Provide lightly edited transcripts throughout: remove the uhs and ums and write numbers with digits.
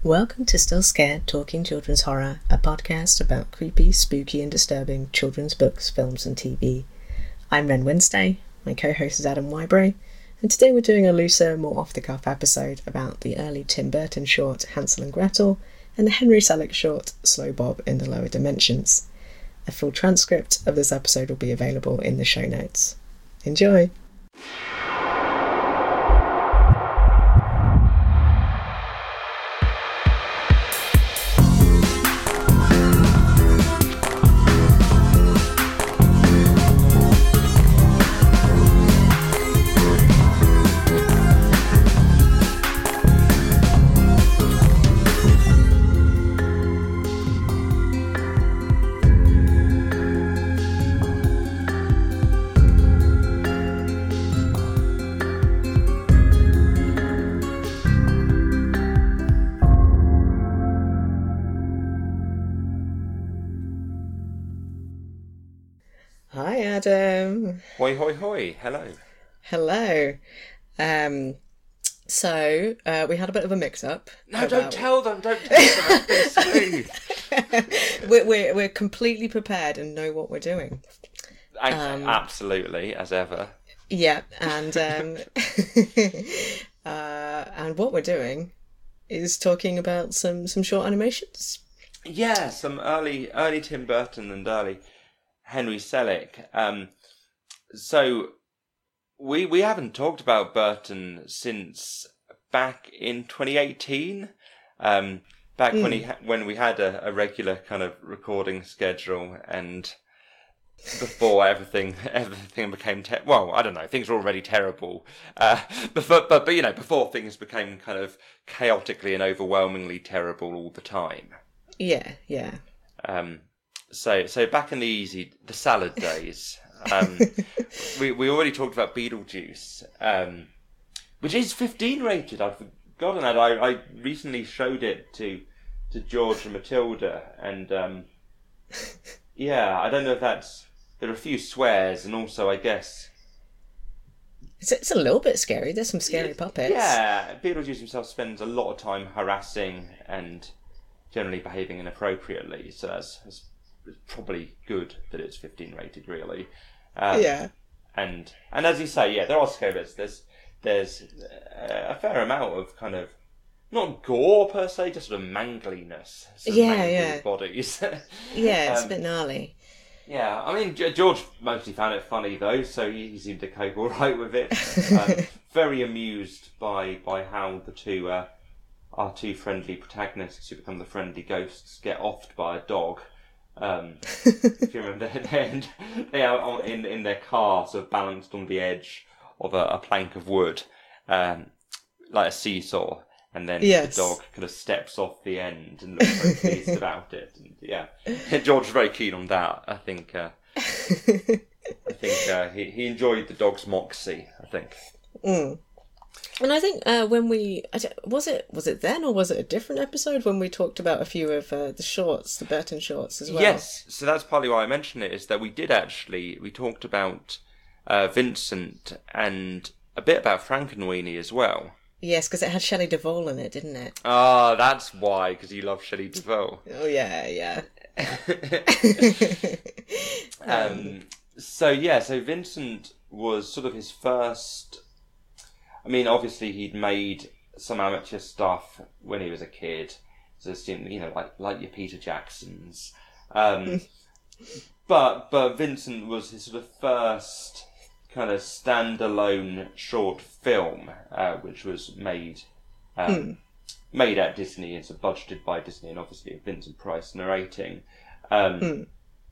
Welcome to Still Scared Talking Children's Horror, a podcast about creepy, spooky and disturbing children's books, films and TV. I'm Ren Wednesday, my co-host is Adam Wybray, and today we're doing a looser, more off-the-cuff episode about the early Tim Burton short Hansel and Gretel and the Henry Selick short Slow Bob in the Lower Dimensions. A full transcript of this episode will be available in the show notes. Enjoy! Hi Adam. Hoi hoi hoi, hello. Hello. So we had a bit of a mix-up. No, don't tell them, I've been smooth. We're completely prepared and know what we're doing. Absolutely, as ever. Yeah, and and what we're doing is talking about some short animations. Yeah, some early Tim Burton and early Henry Selick. So we haven't talked about Burton since back in 2018. Back when we had a regular kind of recording schedule, and before everything became well, I don't know, things were already terrible. But you know, before things became kind of chaotically and overwhelmingly terrible all the time. Yeah. So back in the salad days, we already talked about Beetlejuice, which is 15 rated. I've forgotten that. I recently showed it to George and Matilda, and yeah, I don't know if there are a few swears, and also I guess it's a little bit scary. There's some scary puppets. Yeah, Beetlejuice himself spends a lot of time harassing and generally behaving inappropriately, so that's it's probably good that it's 15 rated, really. Yeah. And as you say, yeah, there are scary bits. There's a fair amount of kind of, not gore per se, just sort of mangliness. Yeah. Bodies. Yeah, it's a bit gnarly. Yeah, I mean, George mostly found it funny though, so he seemed to cope all right with it. Very amused by how our two friendly protagonists who become the friendly ghosts get offed by a dog. If you remember, they are in their car, sort of balanced on the edge of a plank of wood, like a seesaw, and then the dog kind of steps off the end and looks very pleased about it. And yeah, George was very keen on that. I think he enjoyed the dog's moxie. I think. Mm. And I think when was it then, or was it a different episode when we talked about a few of the shorts, the Burton shorts as well? Yes, so that's partly why I mentioned it, is that we talked about Vincent and a bit about Frankenweenie as well. Yes, because it had Shelley Duvall in it, didn't it? Ah, that's why, because you love Shelley Duvall. Oh yeah. So Vincent was sort of his first. I mean, obviously he'd made some amateur stuff when he was a kid, so you know, like your Peter Jacksons. But Vincent was his sort of first kind of standalone short film, which was made at Disney and sort of budgeted by Disney, and obviously Vincent Price narrating. And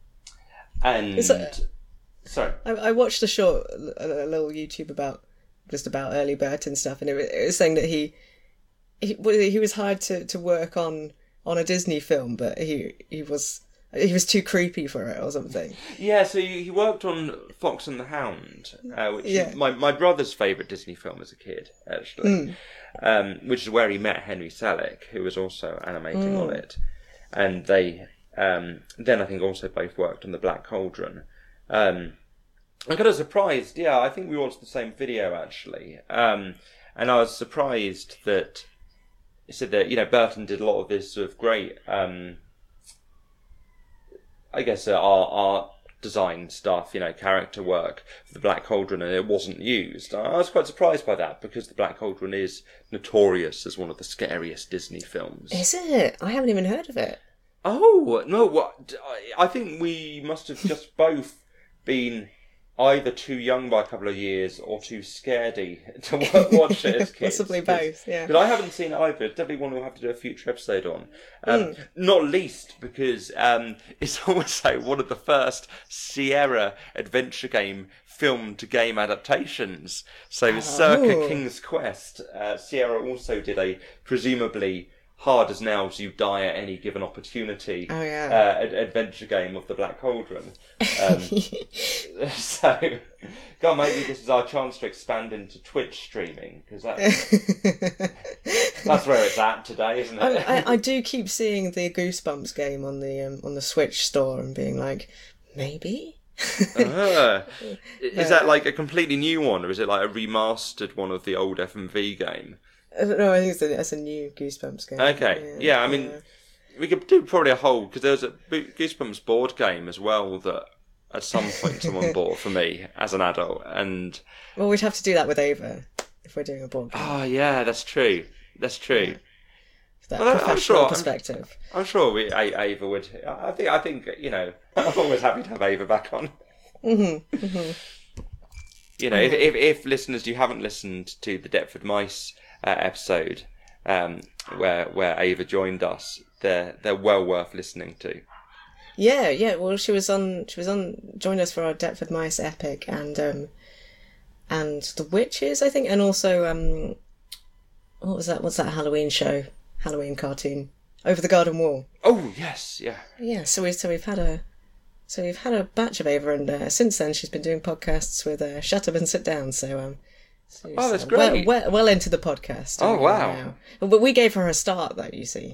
sorry, I watched a little YouTube about early Burton stuff, and it was saying that he was hired to work on a Disney film, but he was too creepy for it or something. Yeah, so he worked on Fox and the Hound, which is my brother's favourite Disney film as a kid, actually, which is where he met Henry Selick, who was also animating on it, and they then I think also both worked on The Black Cauldron. I'm kind of surprised. Yeah, I think we watched the same video actually, and I was surprised that said that Burton did a lot of this sort of great, I guess, art design stuff, character work for the Black Cauldron, and it wasn't used. I was quite surprised by that, because the Black Cauldron is notorious as one of the scariest Disney films. Is it? I haven't even heard of it. Oh, no, what? I think we must have just both been either too young by a couple of years or too scaredy to watch it as kids. Possibly both, yeah. But I haven't seen it either. Definitely one we'll have to do a future episode on. Not least because it's also one of the first Sierra adventure game film-to-game adaptations. So circa King's Quest, Sierra also did a presumably hard as nails you die at any given opportunity adventure game of the Black Cauldron. So, God, maybe this is our chance to expand into Twitch streaming, because that's where it's at today, isn't it? I do keep seeing the Goosebumps game on the Switch store and being like, maybe? Is that like a completely new one, or is it like a remastered one of the old FMV game? No, I think it's a new Goosebumps game. Okay, yeah, I mean, we could do probably a whole, because there was a Goosebumps board game as well that at some point someone bought for me as an adult, and... Well, we'd have to do that with Ava if we're doing a board game. Oh, yeah, that's true. That's true. Yeah. That professional perspective. I'm sure Ava would... I think I'm always happy to have Ava back on. If listeners, you haven't listened to the Deptford Mice episode where Ava joined us, they're well worth listening to. Yeah. Well, she was on joined us for our Deptford Mice epic and the Witches, I think, and also what was that? What's that Halloween cartoon? Over the Garden Wall. Oh yes, yeah. Yeah. So we've had a batch of Ava, and since then she's been doing podcasts with Shut Up and Sit Down. So that's great. Well into the podcast. Oh, wow. Now. But we gave her a start, though, you see.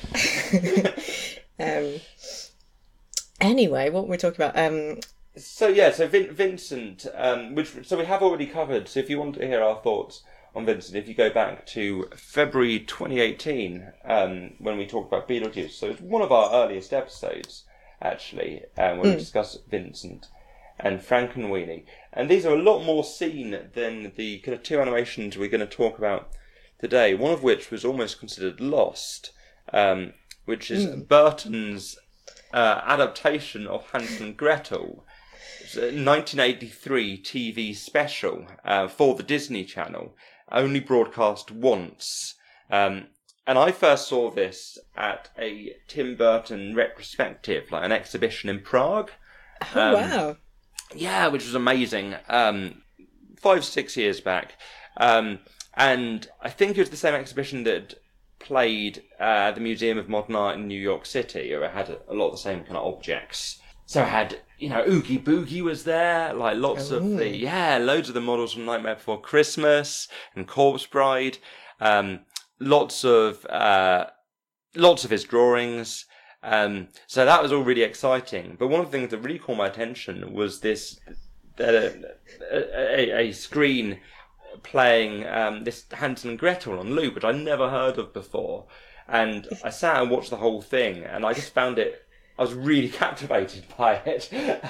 Anyway, what were we talking about? So Vincent, so we have already covered. So if you want to hear our thoughts on Vincent, if you go back to February 2018, when we talked about Beetlejuice, so it's one of our earliest episodes, actually, when we discussed Vincent and Frankenweenie. And these are a lot more seen than the kind of two animations we're going to talk about today, one of which was almost considered lost, which is Burton's adaptation of Hansel and Gretel. It's a 1983 TV special for the Disney Channel, only broadcast once. And I first saw this at a Tim Burton retrospective, like an exhibition in Prague. Oh, wow. Yeah, which was amazing. 5-6 years back. And I think it was the same exhibition that played at the Museum of Modern Art in New York City, or it had a lot of the same kind of objects. So it had, Oogie Boogie was there, like loads of the models from Nightmare Before Christmas and Corpse Bride. Lots of his drawings. So that was all really exciting. But one of the things that really caught my attention was this a screen playing this Hansel and Gretel on loop, which I'd never heard of before. And I sat and watched the whole thing, and I just found I was really captivated by it.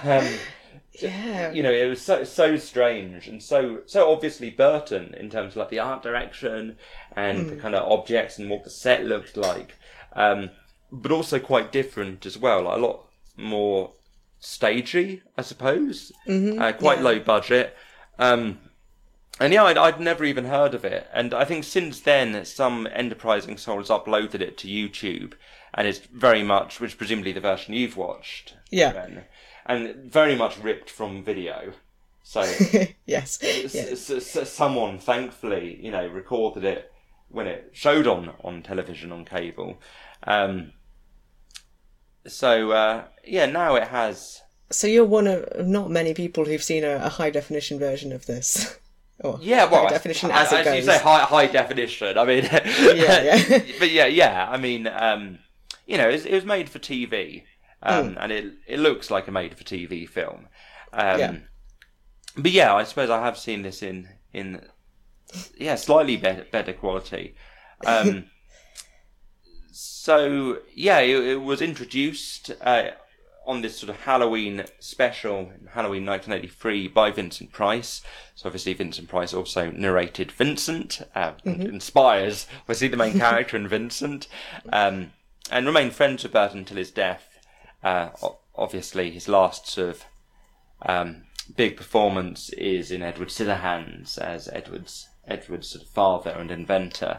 It was so strange and so obviously Burton in terms of like the art direction and the kind of objects and what the set looked like. But also quite different as well, like a lot more stagey, I suppose. Quite low budget. And I'd never even heard of it. And I think since then, some enterprising soul has uploaded it to YouTube, and it's very much, which presumably the version you've watched. Yeah. Then, and very much ripped from video. So yes. Someone thankfully, recorded it when it showed on television on cable. Now it has. So you're one of not many people who've seen a high definition version of this. High definition as it goes. You say high definition. I mean, but yeah. I mean, it was made for TV, and it looks like a made for TV film. But yeah, I suppose I have seen this in slightly better quality. So, yeah, it was introduced on this sort of Halloween special, Halloween 1983, by Vincent Price. So obviously Vincent Price also narrated Vincent, inspires, obviously, the main character in Vincent, and remained friends with Burton until his death. Obviously, his last sort of big performance is in Edward Scissorhands as Edward's sort of father and inventor.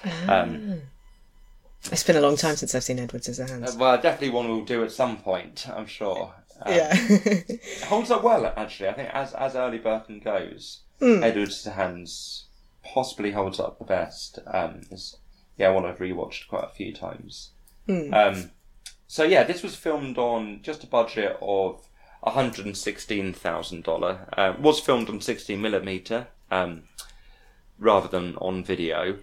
It's been a long time since I've seen Edward Scissorhands. Well, definitely one we'll do at some point, I'm sure. Yeah. It holds up well, actually. I think as early Burton goes, Edward Scissorhands possibly holds up the best. One I've rewatched quite a few times. So yeah, this was filmed on just a budget of $116,000. Was filmed on 16mm rather than on video.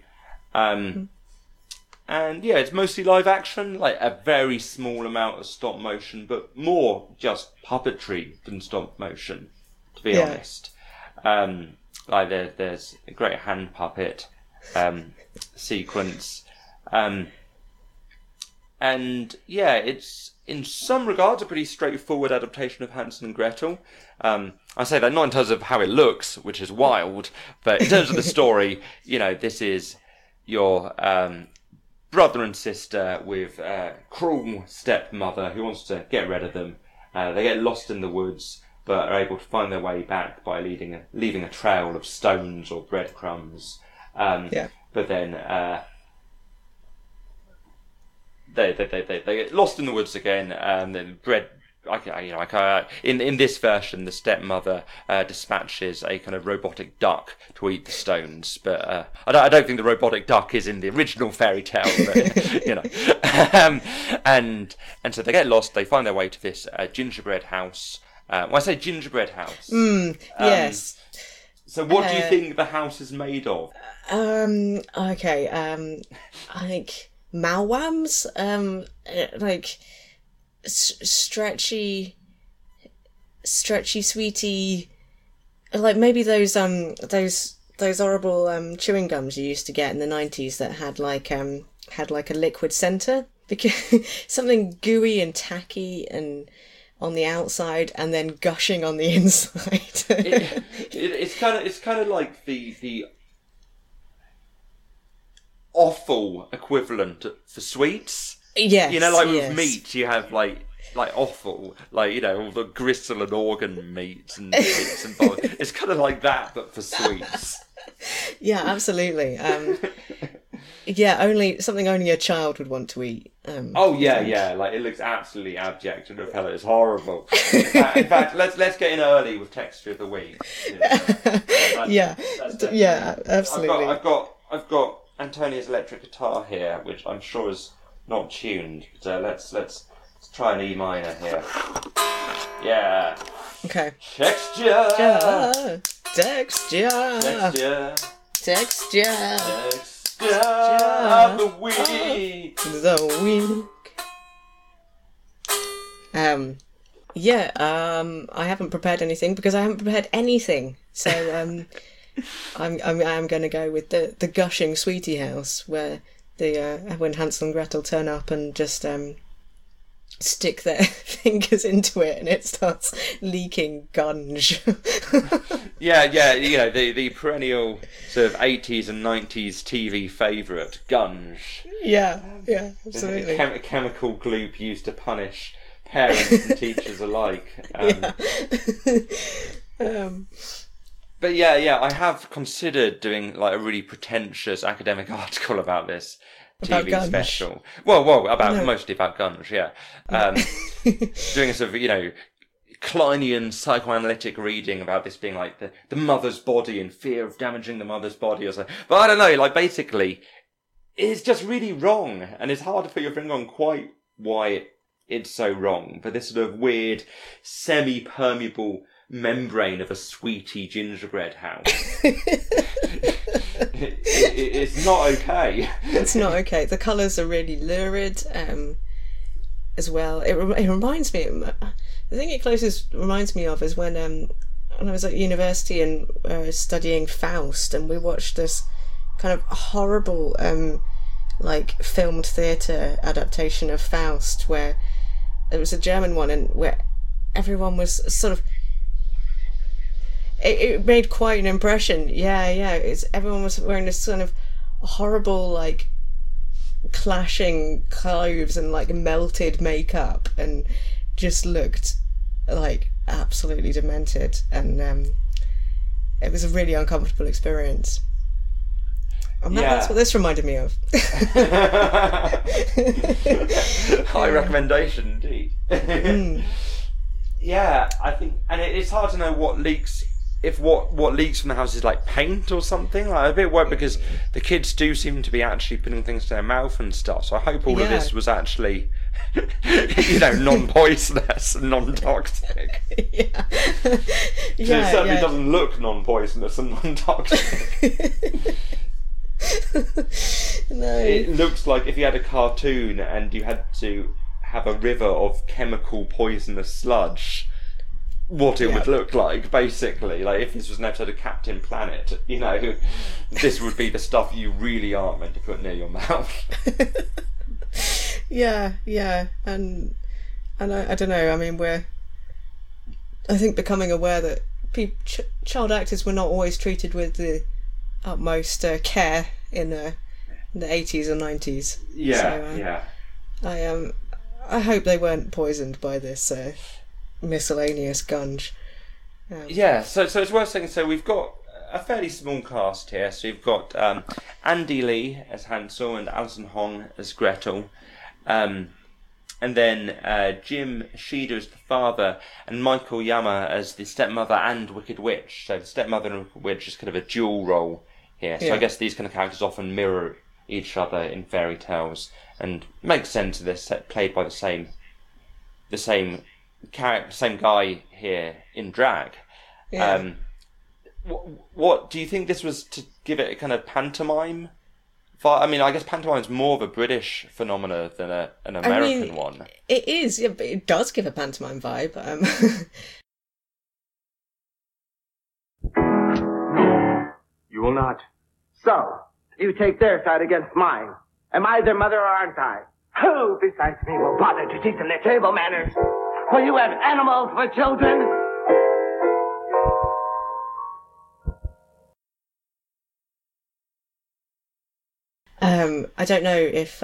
And yeah, it's mostly live action, like a very small amount of stop motion, but more just puppetry than stop motion, to be honest. Like there's a great hand puppet sequence. And yeah, it's in some regards a pretty straightforward adaptation of Hansel and Gretel. I say that not in terms of how it looks, which is wild, but in terms of the story, this is your brother and sister with a cruel stepmother who wants to get rid of them. They get lost in the woods, but are able to find their way back by leaving a trail of stones or breadcrumbs. But then they get lost in the woods again, and then in this version, the stepmother dispatches a kind of robotic duck to eat the stones, but I don't think the robotic duck is in the original fairy tale. But, and so they get lost. They find their way to this gingerbread house. When I say gingerbread house, yes. So, what do you think the house is made of? Okay. I think malwams. Like stretchy, sweetie, like maybe those horrible chewing gums you used to get in the 90s that had like a liquid center, because something gooey and tacky and on the outside and then gushing on the inside. It's kind of like the offal equivalent for sweets. Yes, with meat, you have like offal, all the gristle and organ meats and bits and bobs. It's kind of like that, but for sweets. Yeah, absolutely. Only a child would want to eat. Like it looks absolutely abject and repellent. It's horrible. In fact, let's get in early with texture of the week. Absolutely. I've got Antonia's electric guitar here, which I'm sure is not tuned. So let's try an E minor here. Yeah. Okay. Texture. Of the week. I haven't prepared anything because I haven't prepared anything. So I'm going to go with the gushing sweetie house, where when Hansel and Gretel turn up and just stick their fingers into it and it starts leaking gunge. The perennial sort of 80s and 90s TV favourite, gunge. Yeah, absolutely. A chemical gloop used to punish parents and teachers alike. But I have considered doing like a really pretentious academic article about this TV special. Mostly about gunge, doing a sort of, Kleinian psychoanalytic reading about this being like the mother's body and fear of damaging the mother's body or something. But I don't know, like basically, it's just really wrong, and it's hard to put your finger on quite why it's so wrong. But this sort of weird, semi-permeable membrane of a sweetie gingerbread house. It's not okay. It's not okay. The colours are really lurid as well. It reminds me, the thing it closest reminds me of is when I was at university and studying Faust, and we watched this kind of horrible like filmed theatre adaptation of Faust, where it was a German one, and where everyone was sort of. It made quite an impression. Yeah. Everyone was wearing this sort of horrible, like, clashing clothes and like melted makeup, and just looked like absolutely demented, and it was a really uncomfortable experience. And that's what this reminded me of. High recommendation indeed. Yeah, I think, and it's hard to know what leaks. If what leaks from the house is like paint or something, like a bit worried because the kids do seem to be actually putting things to their mouth and stuff. So I hope all of this was actually, non-poisonous and non-toxic. Yeah. It certainly doesn't look non-poisonous and non-toxic. No. It looks like if you had a cartoon and you had to have a river of chemical poisonous sludge, what it would look like, basically. Like, if this was an episode of Captain Planet, this would be the stuff you really aren't meant to put near your mouth. Yeah, and I don't know, I mean, I think becoming aware that child actors were not always treated with the utmost care in the 80s or 90s. I hope they weren't poisoned by this miscellaneous gunge. So it's worth saying, so we've got a fairly small cast here. So we've got Andy Lee as Hansel and Alison Hong as Gretel, and then Jim Sheeder as the father, and Michael Yama as the stepmother and Wicked Witch. So the stepmother and Wicked Witch is kind of a dual role here. So I guess these kind of characters often mirror each other in fairy tales, and makes sense of this, played by the same character, same guy here in drag. What do you think this was to give it a kind of pantomime? I mean, I guess pantomime's more of a British phenomena than an American one. It is, yeah, but it does give a pantomime vibe. No, you will not. So, you take their side against mine. Am I their mother or aren't I? Who besides me will bother to teach them their table manners? Will you have animals for children? I don't know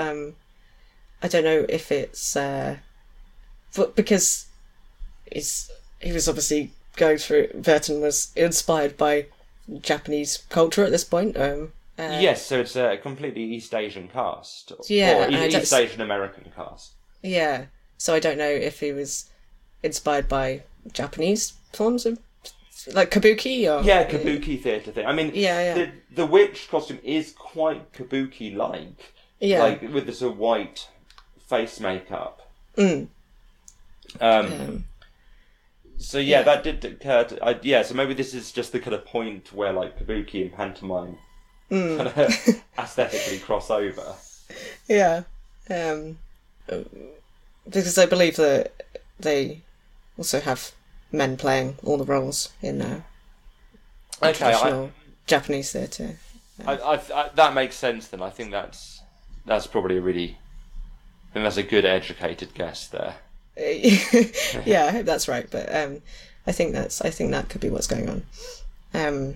if it's because he was obviously going through. Burton was inspired by Japanese culture at this point. Yes, so it's a completely East Asian cast, or East Asian American cast. Yeah, so I don't know if he was inspired by Japanese forms of, like, kabuki, or kabuki theatre thing. I mean, the witch costume is quite kabuki-like, like with the sort of white face makeup. So that did occur to, so maybe this is just the kind of point where like kabuki and pantomime kind of aesthetically cross over. Because I believe that they also have men playing all the roles in traditional Japanese theatre. I that makes sense then. I think that's probably that's a good educated guess there. I hope that's right, but I think that could be what's going on. And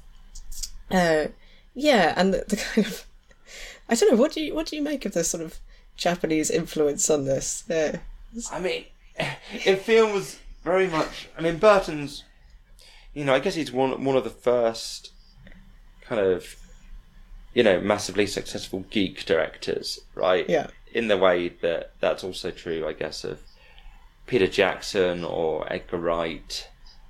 the kind of, I don't know, what do you make of the sort of Japanese influence on this? I mean, it feels very much. I mean, Burton's. I guess he's one of the first kind of, massively successful geek directors, right? Yeah. In the way that's also true, I guess, of Peter Jackson or Edgar Wright,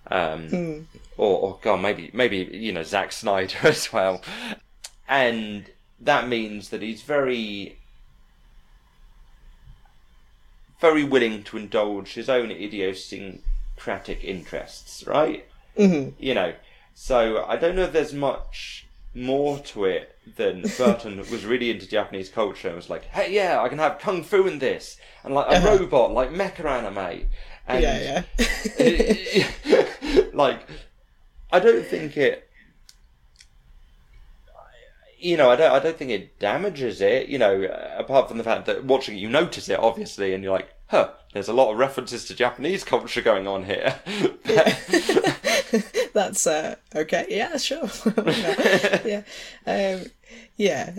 or God, maybe Zack Snyder as well, and that means that he's very, very willing to indulge his own idiosyncratic interests, right? Mm-hmm. So I don't know if there's much more to it than Burton was really into Japanese culture and was like, hey, I can have kung fu in this, and like a robot, like mecha anime, and like, I don't think I don't think it damages it, apart from the fact that watching it, you notice it, obviously, and you're like, there's a lot of references to Japanese culture going on here. That's, okay, yeah, sure. Yeah. Yeah.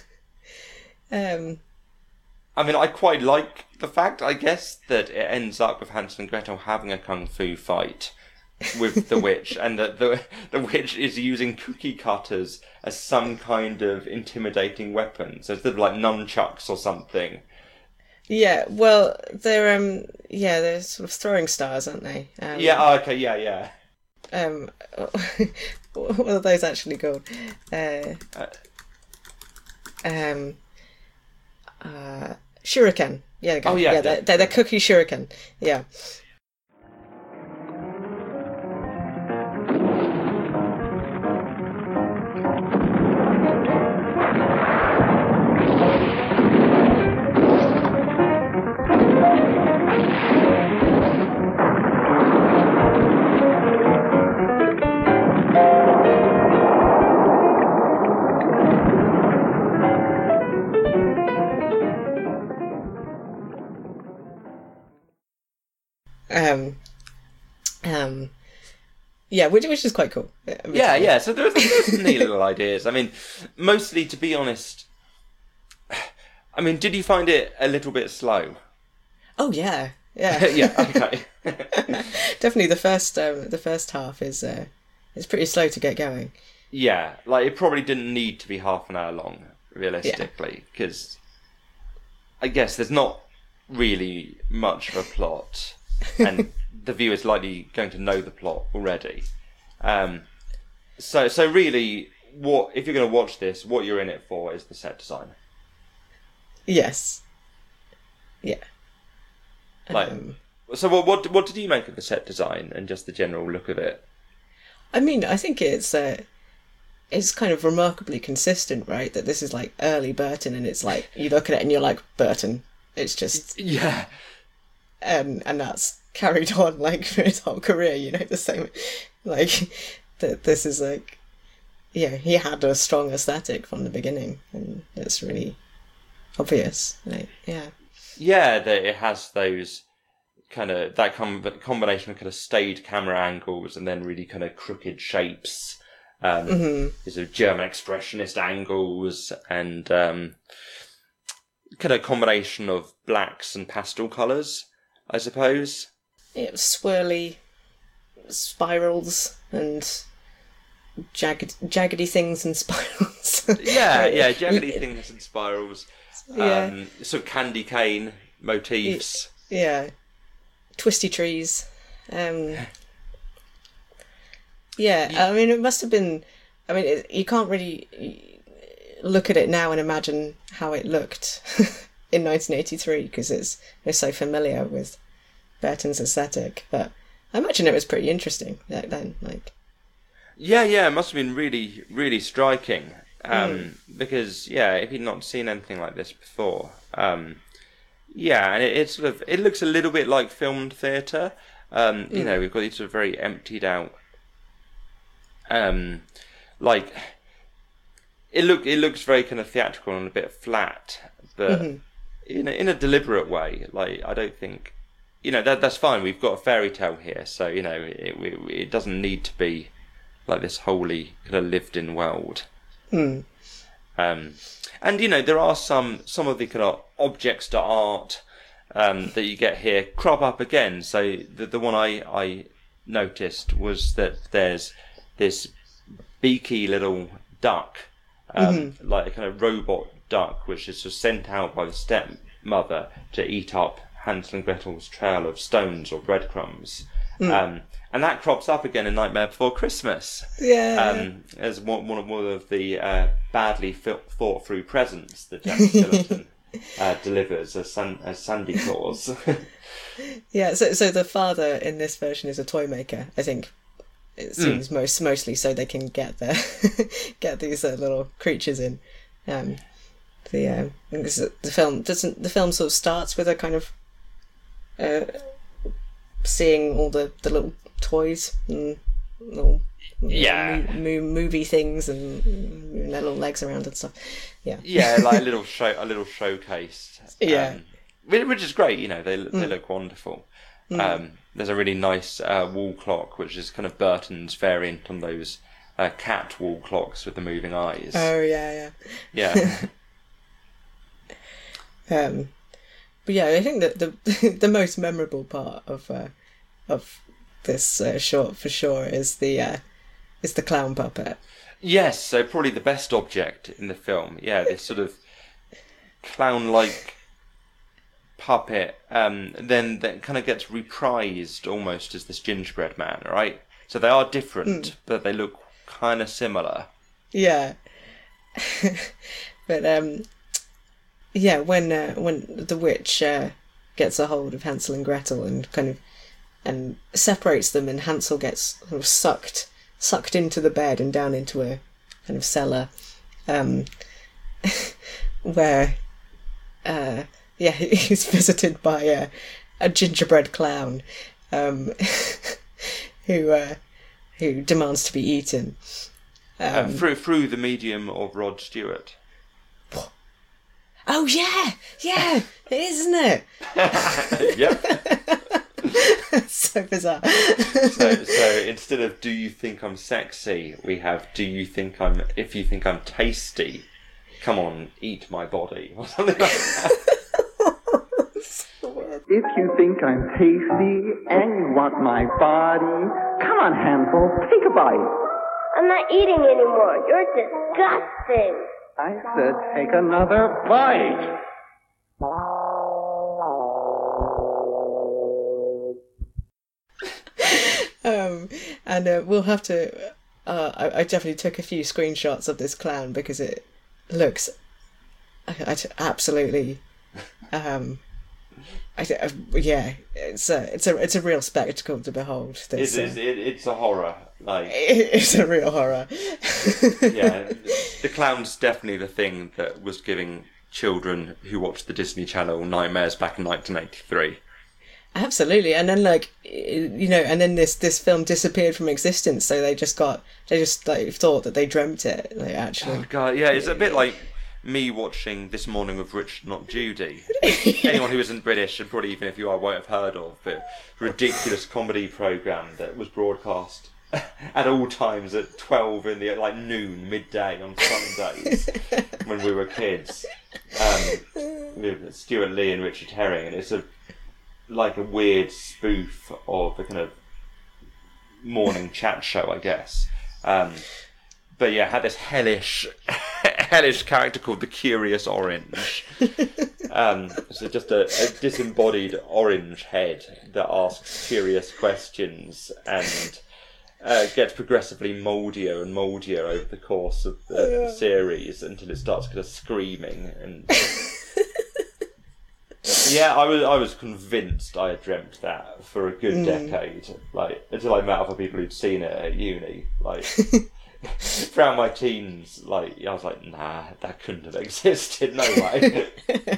I mean, I quite like the fact, I guess, that it ends up with Hansel and Gretel having a kung fu fight with the witch, and that the witch is using cookie cutters as some kind of intimidating weapon, so instead of like nunchucks or something. Yeah, well, they're sort of throwing stars, aren't they? Okay, yeah. What are those actually called? Shuriken. Yeah, they're cookie shuriken. Yeah. Yeah, which is quite cool. Yeah. So there's some neat little ideas. I mean, mostly, to be honest, I mean, did you find it a little bit slow? Oh yeah. Yeah. Okay. Definitely, the first half is pretty slow to get going. Yeah, like it probably didn't need to be half an hour long, realistically, because I guess there's not really much of a plot, and the viewer's likely going to know the plot already. So really, if you're going to watch this, what you're in it for is the set design. Yes. Yeah. So what did you make of the set design and just the general look of it? I mean, I think it's kind of remarkably consistent, right? That this is like early Burton, and it's like you look at it and you're like, Burton. It's just and that's carried on like for his whole career. The same, like that. This is like, he had a strong aesthetic from the beginning, and it's really obvious. Yeah, that it has those kind of that combination of kind of stayed camera angles and then really kind of crooked shapes. These are German expressionist angles and kind of combination of blacks and pastel colours, I suppose. Yeah, swirly spirals and jaggedy things and spirals. Jaggedy things and spirals. Yeah. Sort of candy cane motifs. Yeah. Twisty trees. I mean, it must have been... I mean, you can't really look at it now and imagine how it looked in 1983, because we're so familiar with Burton's aesthetic, but I imagine it was pretty interesting back then. Yeah, it must have been really, really striking, because, if you'd not seen anything like this before, and it looks a little bit like filmed theatre. We've got these sort of very emptied out, it looks very kind of theatrical and a bit flat, but in a deliberate way. Like, I don't think, that's fine. We've got a fairy tale here, so it doesn't need to be like this wholly kind of lived-in world. And there are some of the kind of objects to art that you get here crop up again. So the one I noticed was that there's this beaky little duck, like a kind of robot duck, which is just sent out by the stepmother to eat up Hansel and Gretel's trail of stones or breadcrumbs. And that crops up again in Nightmare Before Christmas. Yeah. As one of the badly thought through presents that Jack Skellington delivers as Sandy Claus. Yeah, so the father in this version is a toy maker, I think. It seems mostly so they can get these little creatures in. The film sort of starts with a kind of seeing all the little toys and little Yeah. movie things and moving their little legs around and stuff. Yeah. Yeah, like a little showcase. Yeah. Which is great, they look wonderful. There's a really nice wall clock, which is kind of Burton's variant on those cat wall clocks with the moving eyes. Oh, yeah. Yeah. But yeah, I think that the most memorable part of this short for sure is the clown puppet. Yes, so probably the best object in the film. Yeah, this sort of clown-like puppet, then that kind of gets reprised almost as this gingerbread man, right? So they are different, but they look kind of similar. Yeah. But yeah, when the witch gets a hold of Hansel and Gretel and separates them, and Hansel gets sort of sucked into the bed and down into a kind of cellar, where he's visited by a gingerbread clown, who demands to be eaten. Through the medium of Rod Stewart. Oh yeah, it is, isn't it? Yep. So bizarre. So instead of "Do you think I'm sexy?" we have "If you think I'm tasty, come on, eat my body," or something like that. If you think I'm tasty and you want my body, come on, Hansel, take a bite. I'm not eating anymore. You're disgusting. I said take another bite. And we'll have to. I definitely took a few screenshots of this clown because it looks absolutely. Yeah, it's a real spectacle to behold. This, it's a horror. It's a real horror. Yeah, the clown's definitely the thing that was giving children who watched the Disney Channel nightmares back in 1983. Absolutely, and then and then this film disappeared from existence, so they just thought that they dreamt it. They actually. Oh God, yeah, it's a bit like me watching This Morning with Richard Not Judy. Anyone who isn't British, and probably even if you are, won't have heard of, but ridiculous comedy programme that was broadcast at all times at 12 in the noon, midday on Sundays when we were kids, with Stuart Lee and Richard Herring, and it's a weird spoof of a kind of morning chat show, I guess. But yeah, had this hellish character called the Curious Orange. So just a disembodied orange head that asks curious questions and gets progressively mouldier and mouldier over the course of the series until it starts kind of screaming. And yeah, I was convinced I had dreamt that for a good decade, until I met other people who'd seen it at uni, throughout my teens, I was like, nah, that couldn't have existed, no way.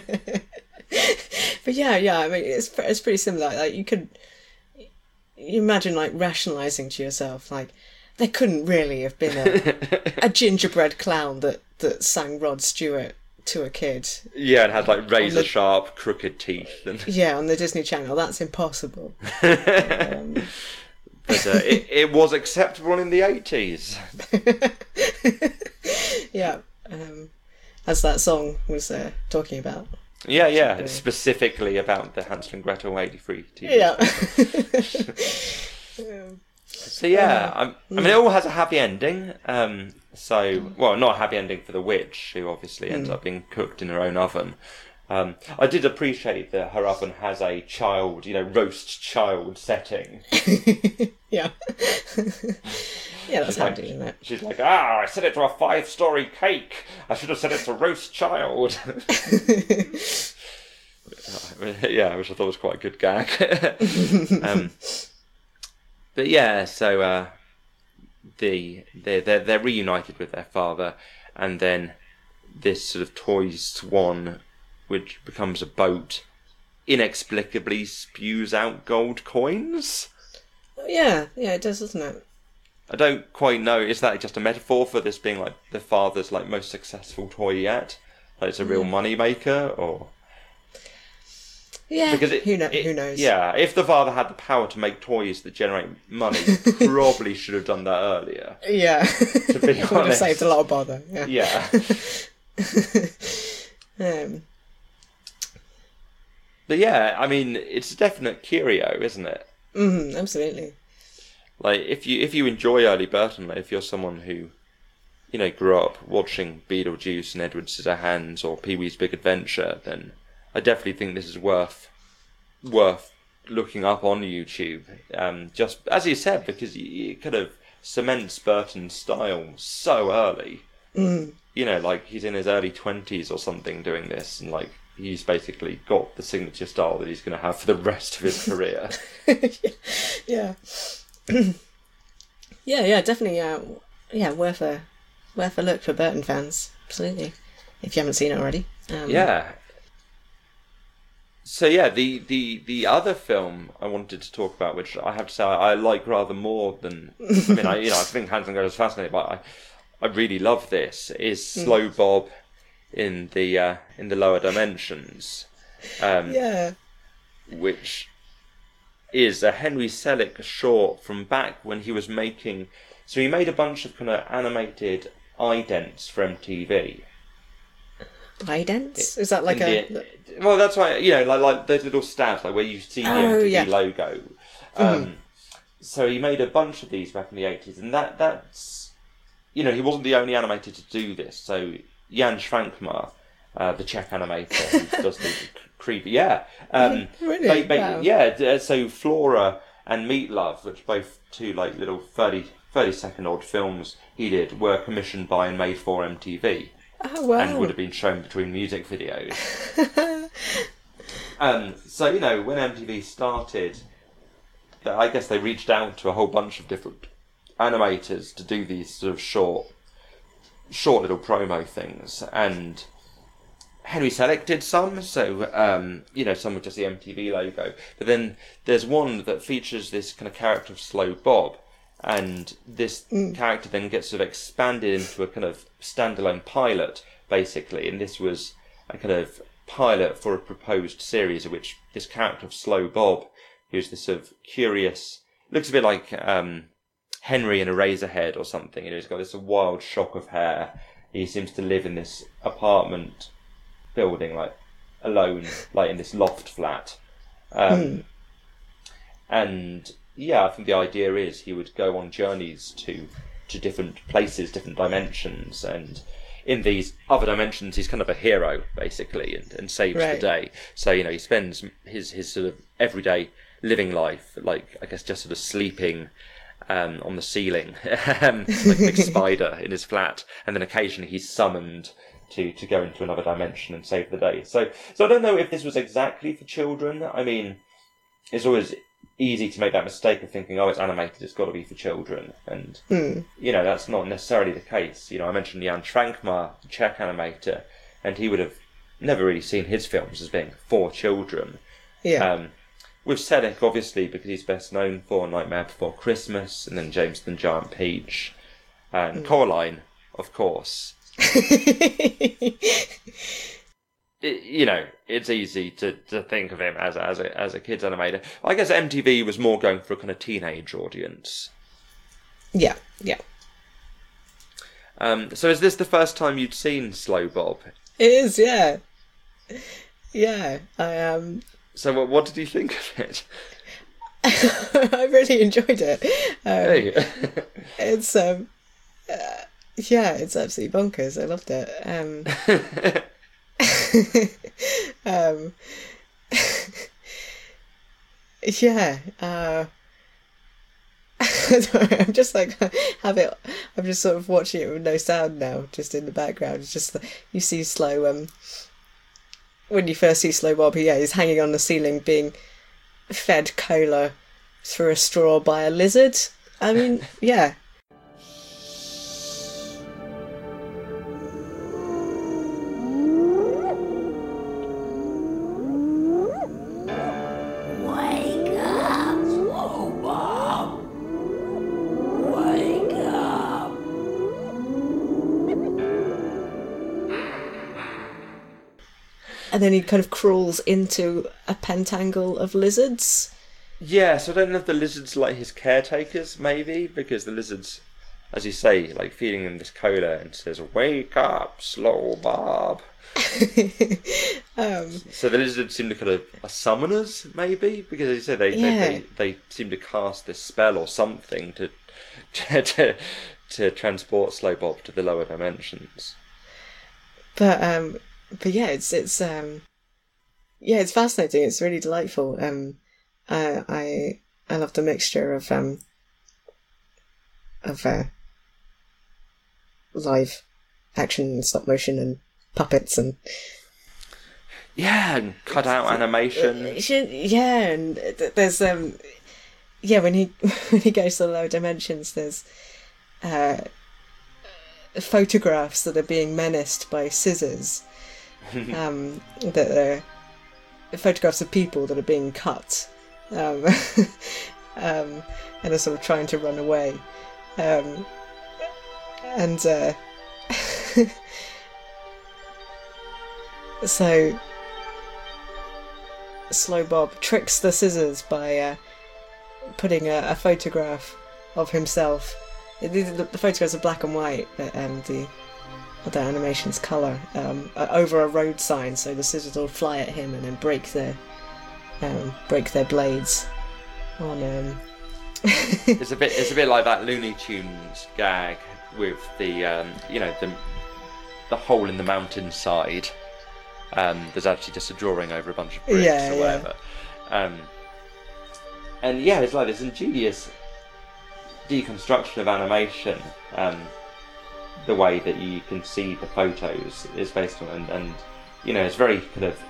But yeah, I mean, it's pretty similar. You imagine rationalising to yourself, there couldn't really have been a gingerbread clown that sang Rod Stewart to a kid. Yeah, and had razor sharp, crooked teeth. Yeah, on the Disney Channel, that's impossible. But it was acceptable in the 80s. Yeah, as that song was talking about. Yeah, specifically about the Hansel and Gretel 83 TV. Yeah. So yeah, I mean, it all has a happy ending. Not a happy ending for the witch, who obviously ends up being cooked in her own oven. I did appreciate that her oven has a child, roast child setting. Yeah. Yeah, that's handy, isn't it? She's like, I set it to a 5-story cake. I should have set it to roast child. Yeah, which I thought was quite a good gag. But yeah, so they're reunited with their father, and then this sort of toy swan, which becomes a boat, inexplicably spews out gold coins. Yeah, it does, doesn't it? I don't quite know. Is that just a metaphor for this being like the father's like most successful toy yet? Like it's a real money maker, or Yeah, because who knows? Yeah, if the father had the power to make toys that generate money, he probably should have done that earlier. Yeah, To be it would have honest. saved a lot of bother. Yeah. Yeah. But yeah, I mean, it's a definite curio, isn't it? Absolutely. Like, if you enjoy early Burton, like, if you're someone who, you know, grew up watching Beetlejuice and Edward Scissorhands or Pee-wee's Big Adventure, then I definitely think this is worth looking up on YouTube. Just as you said, because it kind of cements Burton's style so early. You know, like he's in his early 20s or something doing this, and like he's basically got the signature style that he's going to have for the rest of his career. Yeah. yeah, definitely. Worth a look for Burton fans. Absolutely, if you haven't seen it already. Yeah. So yeah, the other film I wanted to talk about, which I have to say I like rather more than I think Hans and Gretel is fascinating, but I really love this, is Slow Bob in the Lower Dimensions. Which is a Henry Selick short from back when he was making. So he made a bunch of kind of animated idents for MTV. Idents? Is that like Well, that's why, you know, like those little stabs, like where you see the MTV logo. So he made a bunch of these back in the 80s, and that's, you know, he wasn't the only animator to do this. So Jan Schwankmar, the Czech animator, who does the creepy, really? Wow. So Flora and Meat Love, which both two like little 30-second odd films he did, were commissioned by and made for MTV. Oh, wow. And would have been shown between music videos. So, you know, when MTV started, I guess they reached out to a whole bunch of different animators to do these sort of short little promo things. And Henry Selick did some, so, you know, some with just the MTV logo. But then there's one that features this kind of character of Slow Bob. And this character then gets sort of expanded into a kind of standalone pilot, basically. And this was a kind of pilot for a proposed series in which this character of Slow Bob, who's this sort of curious, looks a bit like Henry in Eraserhead or something. You know, he's got this wild shock of hair. He seems to live in this apartment building, like alone, like in this loft flat. And yeah, I think the idea is he would go on journeys to different places, different dimensions, and in these other dimensions he's kind of a hero, basically, and saves the day. So, you know, he spends his sort of everyday living life, like, I guess, just sort of sleeping on the ceiling, like a big spider in his flat, and then occasionally he's summoned to go into another dimension and save the day. So I don't know if this was exactly for children. I mean, it's always easy to make that mistake of thinking, oh, it's animated, it's got to be for children. And, you know, that's not necessarily the case. You know, I mentioned Jan Schwankmar, the Czech animator, and he would have never really seen his films as being for children. Yeah. With Selick, obviously, because he's best known for Nightmare Before Christmas, and then James and the Giant Peach, and Coraline, of course. You know, it's easy to think of him as a kids animator. I guess MTV was more going for a kind of teenage audience. Yeah. So is this the first time you'd seen Slow Bob? It is, yeah. Yeah, I So what did you think of it? I really enjoyed it. Hey. It's it's absolutely bonkers. I loved it. I'm just like I'm just sort of watching it with no sound now, just in the background. It's just you see Slow when you first see Slow Bob, he's hanging on the ceiling being fed cola through a straw by a lizard. I mean, yeah. Wake up, Slow Bob. Wake and then he kind of crawls into a pentangle of lizards. Yeah, so I don't know if the lizards are like his caretakers, maybe, because the lizards, as you say, like feeding him this cola and says, "Wake up, Slow Bob." So the lizards seem to kind of are summoners, maybe, because as you say, they seem to cast this spell or something to transport Slow Bob to the lower dimensions. But yeah, it's fascinating. It's really delightful. I love the mixture of live action and stop motion and puppets and and cut out animation. And there's when he goes to the lower dimensions, there's photographs that are being menaced by scissors. That are photographs of people that are being cut, and are sort of trying to run away, so Slow Bob tricks the scissors by putting a photograph of himself. The photographs are black and white, but the animation's colour, over a road sign, so the scissors will fly at him and then break their blades on. It's a bit like that Looney Tunes gag with the the hole in the mountainside. There's actually just a drawing over a bunch of bricks or whatever. And it's like this ingenious deconstruction of animation. The way that you can see the photos is based on, and it's very kind of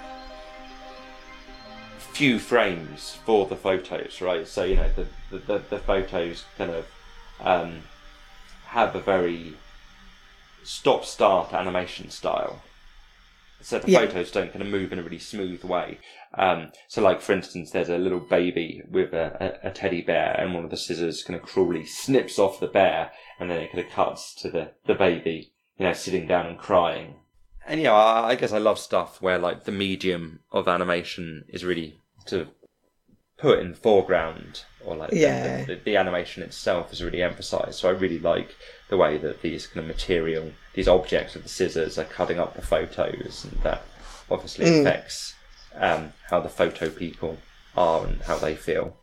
few frames for the photos, right? So the photos kind of have a very stop-start animation style. So the photos don't kind of move in a really smooth way. So like, for instance, there's a little baby with a teddy bear, and one of the scissors kind of cruelly snips off the bear, and then it kind of cuts to the baby, sitting down and crying. And I guess I love stuff where like the medium of animation is really sort of put in the foreground, or like the animation itself is really emphasised. So I really like the way that these kind of these objects with the scissors are cutting up the photos, and that obviously affects how the photo people are and how they feel.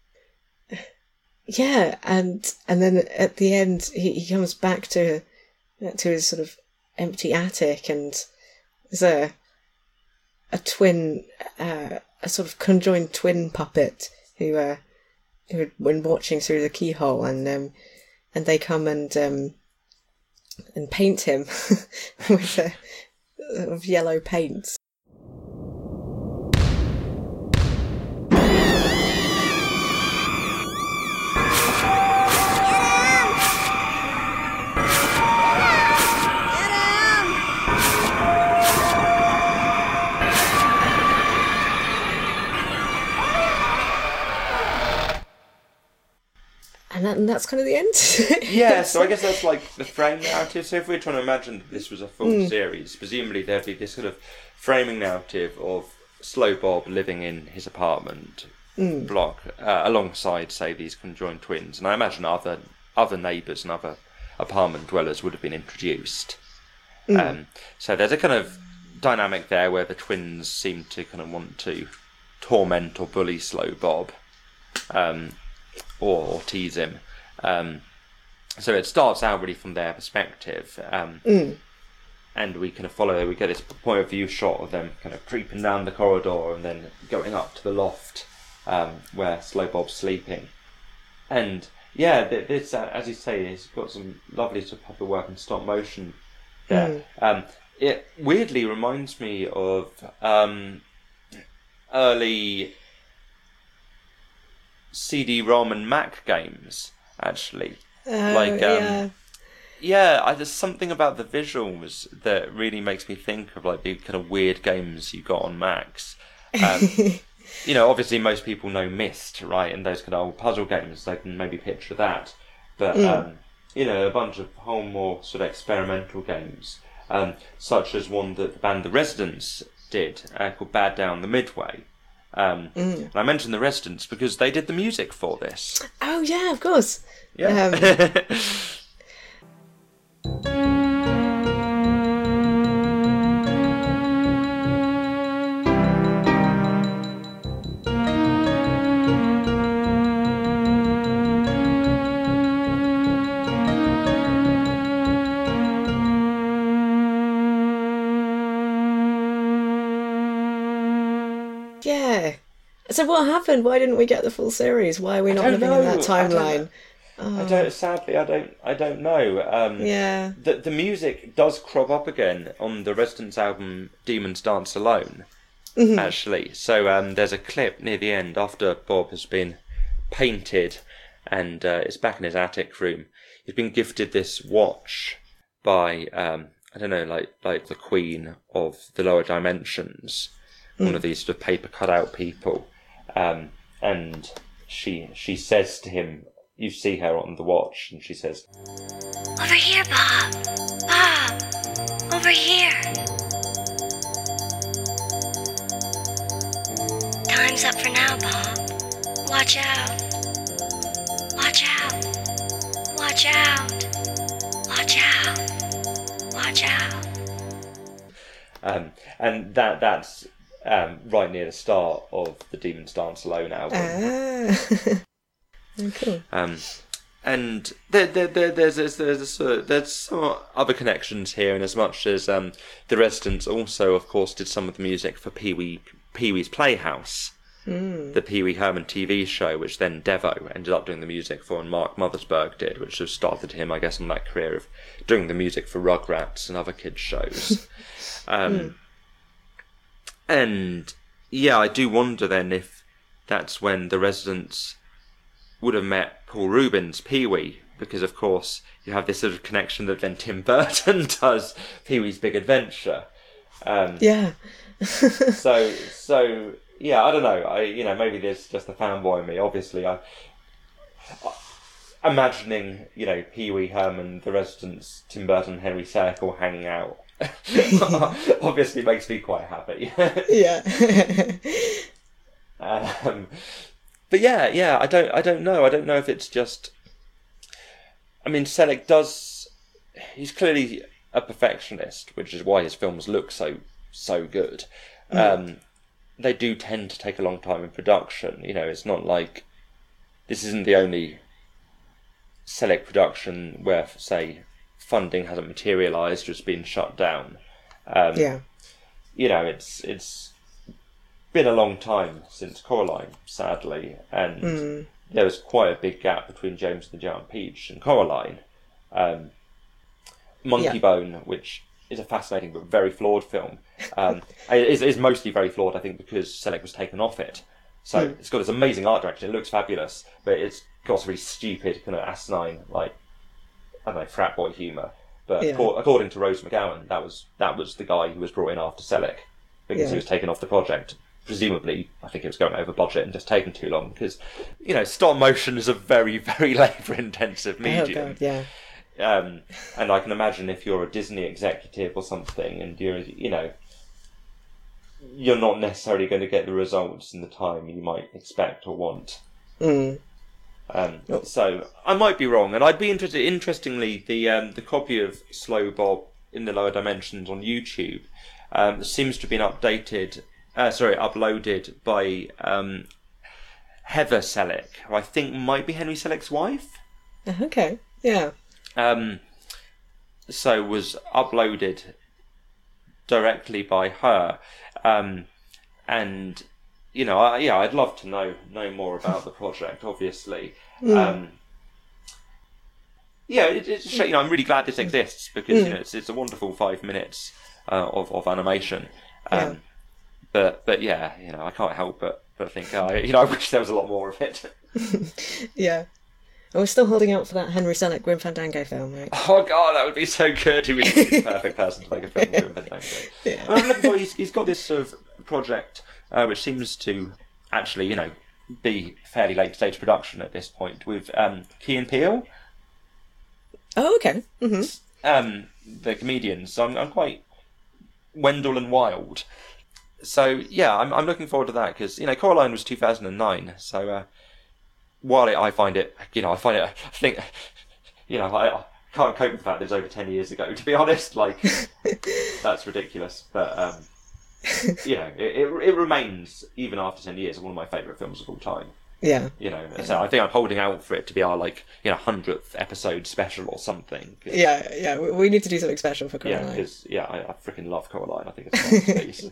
Yeah, and then at the end he comes back to his sort of empty attic, and there's a twin, a sort of conjoined twin puppet who had been watching through the keyhole, and they come and paint him with yellow paint. And that's kind of the end. So I guess that's like the frame narrative. So if we're trying to imagine that this was a full series, presumably there'd be this sort of framing narrative of Slow Bob living in his apartment block alongside, say, these conjoined twins. And I imagine other neighbours and other apartment dwellers would have been introduced. So there's a kind of dynamic there where the twins seem to kind of want to torment or bully Slow Bob. Or tease him. So it starts out really from their perspective. And we kind of follow, we get this point of view shot of them kind of creeping down the corridor and then going up to the loft where Slow Bob's sleeping. And this, as you say, it's got some lovely sort of puppet work and stop motion there. It weirdly reminds me of early CD-ROM and Mac games, actually. There's something about the visuals that really makes me think of like the kind of weird games you got on Macs. Obviously most people know Myst, right? And those kind of old puzzle games, they can maybe picture that. But, a bunch of whole more sort of experimental games, such as one that the band The Residents did called Bad Down the Midway. And I mentioned The Residents because they did the music for this. Oh, yeah, of course. Yeah. Yeah. So what happened? Why didn't we get the full series? Why are we not living in that timeline? Sadly, I don't know. Yeah. The music does crop up again on the Residents album Demons Dance Alone, actually. So there's a clip near the end after Bob has been painted and is back in his attic room. He's been gifted this watch by, I don't know, like the Queen of the Lower Dimensions, one of these sort of paper cutout people. And she says to him, you see her on the watch, and she says, Over here, Bob. Bob. Over here. Time's up for now, Bob. Watch out. Watch out. Watch out. Watch out. Watch out. and that's right near the start of the Demons Dance Alone album. Oh, cool. And there's some other connections here, in as much as the Residents also, of course, did some of the music for Pee-wee's Playhouse, the Pee Wee Herman TV show, which then Devo ended up doing the music for, and Mark Mothersbaugh did, which has started him, I guess, on that career of doing the music for Rugrats and other kids' shows. And yeah, I do wonder then if that's when the Residents would have met Paul Rubin's Pee-wee, because of course you have this sort of connection that then Tim Burton does Pee-wee's Big Adventure. Yeah. So yeah, I don't know. Maybe there's just a fanboy in me. Obviously, I imagining Pee-wee Herman, the Residents, Tim Burton, Henry Selick all hanging out. Obviously makes me quite happy. Yeah. But yeah, I don't know. I don't know if it's just. I mean, Selick he's clearly a perfectionist, which is why his films look so good. They do tend to take a long time in production. It's not like this isn't the only Selick production where, say, funding hasn't materialised or it's been shut down. It's been a long time since Coraline, sadly, and there was quite a big gap between James and the Giant Peach and Coraline. Monkey Bone, which is a fascinating but very flawed film, is mostly very flawed, I think, because Selick was taken off it. So it's got this amazing art direction, it looks fabulous, but it's got some really stupid, kind of asinine, like, I don't know, frat boy humour. But according to Rose McGowan, that was the guy who was brought in after Selick, because he was taken off the project. Presumably, I think it was going over budget and just taking too long, because, stop motion is a very, very labour-intensive medium. Oh, God, yeah. And I can imagine if you're a Disney executive or something, and you're not necessarily going to get the results in the time you might expect or want. So I might be wrong, and I'd be interested. Interestingly, the copy of Slow Bob in the Lower Dimensions on YouTube seems to have been uploaded by Heather Selick, who I think might be Henry Selick's wife. Okay, yeah. So was uploaded directly by her, and I'd love to know more about the project. Obviously, I'm really glad this exists, because it's a wonderful 5 minutes of animation. But yeah, I can't help but think, I wish there was a lot more of it. Yeah. And we're still holding out for that Henry Selick Grim Fandango film, right? Oh God, that would be so good. He would be the perfect person to make a film with Grim Fandango. Yeah. I'm looking for, he's got this sort of project which seems to actually, be fairly late stage production at this point, with Key and Peele. Oh, okay. The comedians. So I'm quite Wendell and Wild. So yeah, I'm looking forward to that because Coraline was 2009. So while I find it, I think, I can't cope with the fact that it's over 10 years ago. To be honest, like that's ridiculous. But it remains even after 10 years one of my favourite films of all time. Yeah. So I think I'm holding out for it to be our 100th episode special or something. Yeah. We need to do something special for Coraline. Yeah, because I freaking love Coraline. I think it's a masterpiece.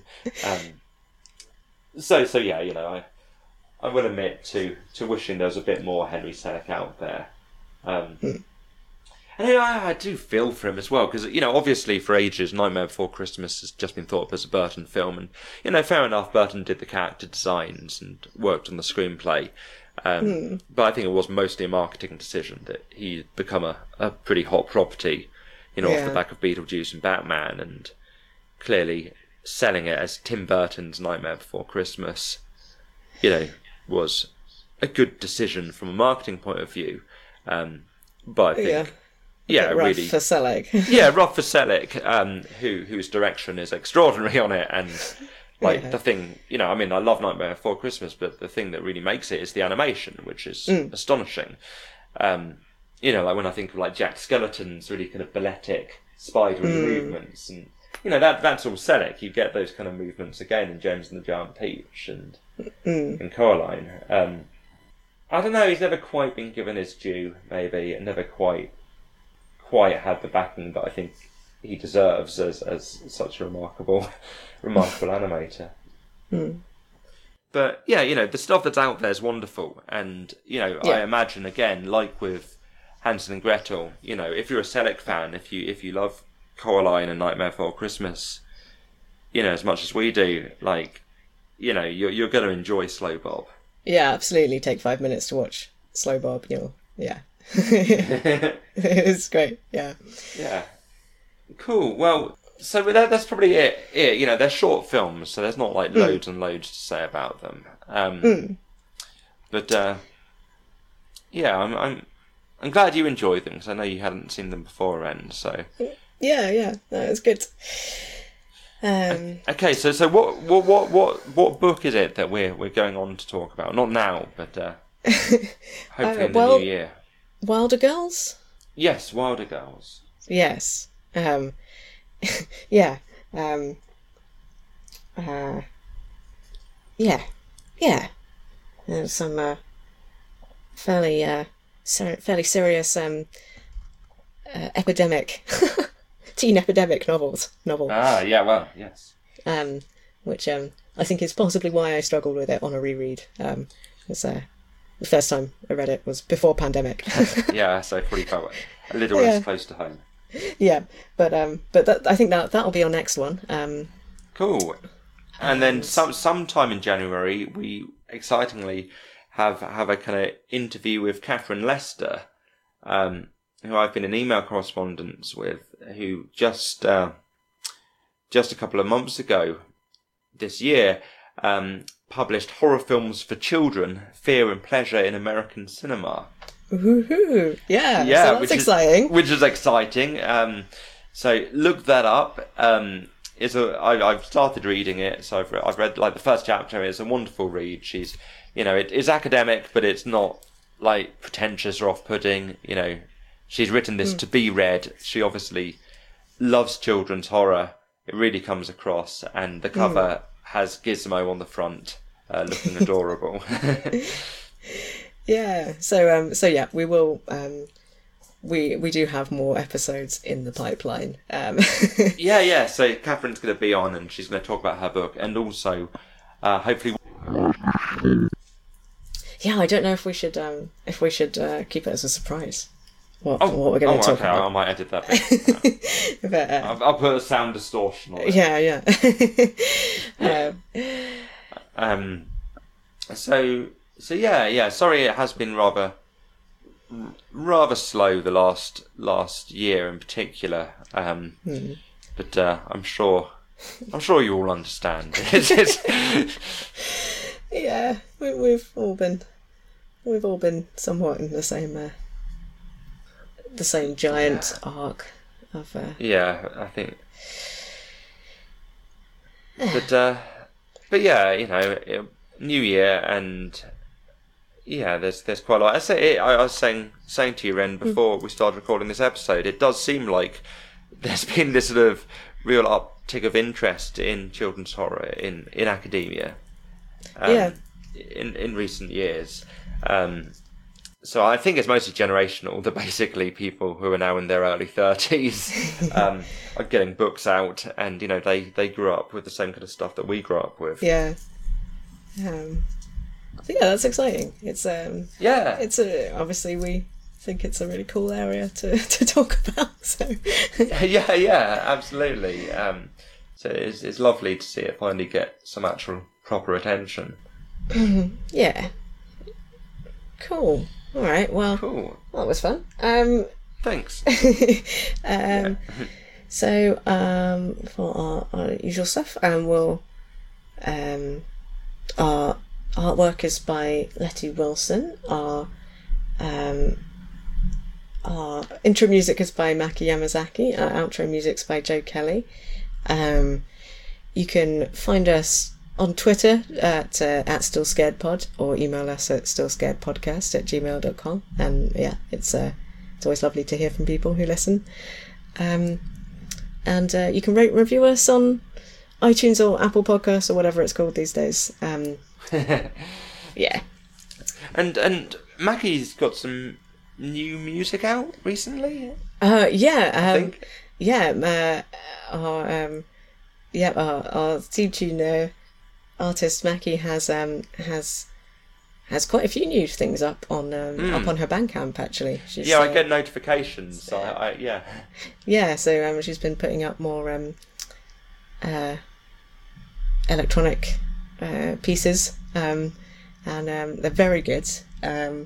So yeah, I will admit to wishing there was a bit more Henry Selick out there. And I do feel for him as well because obviously for ages Nightmare Before Christmas has just been thought of as a Burton film, and fair enough, Burton did the character designs and worked on the screenplay, but I think it was mostly a marketing decision that he'd become a pretty hot property, off the back of Beetlejuice and Batman, and clearly selling it as Tim Burton's Nightmare Before Christmas, was a good decision from a marketing point of view, but I think. Yeah, rough really. For Selick. Rough for Selick, whose direction is extraordinary on it, and the thing, I love Nightmare Before Christmas, but the thing that really makes it is the animation, which is astonishing. When I think of Jack Skellington's really kind of balletic, spidery movements, and that's all Selick. You get those kind of movements again in James and the Giant Peach and Coraline. I don't know. He's never quite been given his due, maybe, and never quite had the backing that I think he deserves as such a remarkable animator. But yeah, the stuff that's out there is wonderful, and I imagine again, like with Hansel and Gretel, if you're a Selick fan, if you love Coraline and Nightmare Before Christmas, as much as we do, you're going to enjoy Slow Bob. Yeah, absolutely. Take 5 minutes to watch Slow Bob. It's great. Yeah. Cool. Well, so that's probably it. They're short films, so there's not loads and loads to say about them. But I'm glad you enjoyed them because I know you hadn't seen them before, Ren. So yeah, no, it's good. Okay, so what book is it that we're going on to talk about? Not now, but hopefully in the new year. Wilder Girls? Yes, Wilder Girls. Yes. There's some fairly serious epidemic, teen epidemic novel. Ah, yeah, well, yes. Which I think is possibly why I struggled with it on a reread. The first time I read it was before pandemic. Yeah, so probably felt a little less close to home. Yeah, but I think that'll be our next one. Cool. And then sometime in January, we excitingly have a kind of interview with Catherine Lester, who I've been in email correspondence with, who just a couple of months ago this year published Horror Films for Children, Fear and Pleasure in American Cinema. Woohoo! Yeah, so that's exciting. Which is exciting. So look that up. I've started reading it, so I've read the first chapter. It's a wonderful read. She's, it's academic, but it's not pretentious or off-putting. She's written this to be read. She obviously loves children's horror. It really comes across, and the cover has Gizmo on the front, looking adorable. Yeah. So yeah, we will. We do have more episodes in the pipeline. Yeah. So Catherine's going to be on, and she's going to talk about her book, and also hopefully. Yeah, I don't know if we should keep it as a surprise. What we're going to talk about. I might edit that bit. But, I'll put a sound distortion on it. Yeah. So yeah. Sorry, it has been rather slow the last year in particular. But I'm sure you all understand. Yeah, we've all been somewhat in the same giant arc of. Yeah, I think. But But yeah, New Year, and yeah, there's quite a lot. I was saying to you, Ren, before we started recording this episode, it does seem like there's been this sort of real uptick of interest in children's horror in academia. In recent years. So I think it's mostly generational, that basically people who are now in their early 30s are getting books out, and they grew up with the same kind of stuff that we grew up with. Yeah. So yeah, that's exciting. It's obviously we think it's a really cool area to talk about. So yeah, absolutely. So it's lovely to see it finally get some actual proper attention. Yeah. Cool. All right. Well, cool. That was fun. Thanks. So for our usual stuff, we'll our artwork is by Letty Wilson. Our intro music is by Maki Yamazaki. Our outro music's by Joe Kelly. You can find us on Twitter at StillScaredPod, or email us at stillscaredpodcast@gmail.com. And yeah, it's always lovely to hear from people who listen. And you can rate and review us on iTunes or Apple Podcasts or whatever it's called these days. Yeah. And Maki's got some new music out recently. Yeah. I think. Yeah. Our theme tune artist Maki has quite a few new things up on her Bandcamp, actually. She's, I get notifications. So yeah. Yeah, so she's been putting up more electronic pieces, and they're very good. And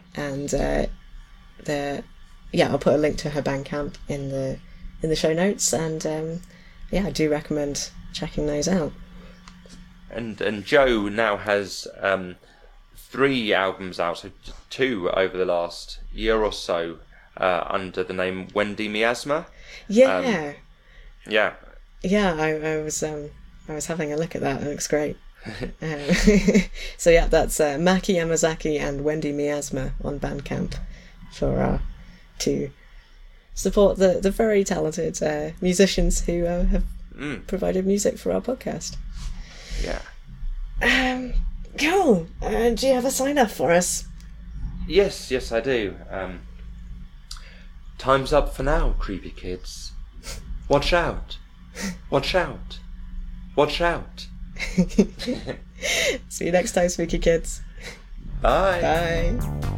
I'll put a link to her Bandcamp in the show notes, and I do recommend checking those out. And Joe now has 3 albums out, so 2 over the last year or so, under the name Wendy Miasma. Yeah. Yeah. I was having a look at that. It looks great. So yeah, that's Maki Yamazaki and Wendy Miasma on Bandcamp for to support the very talented musicians who have provided music for our podcast. Yeah. Cool. Do you have a sign off for us? Yes, I do. Time's up for now, creepy kids. Watch out. Watch out. Watch out. See you next time, spooky kids. Bye. Bye.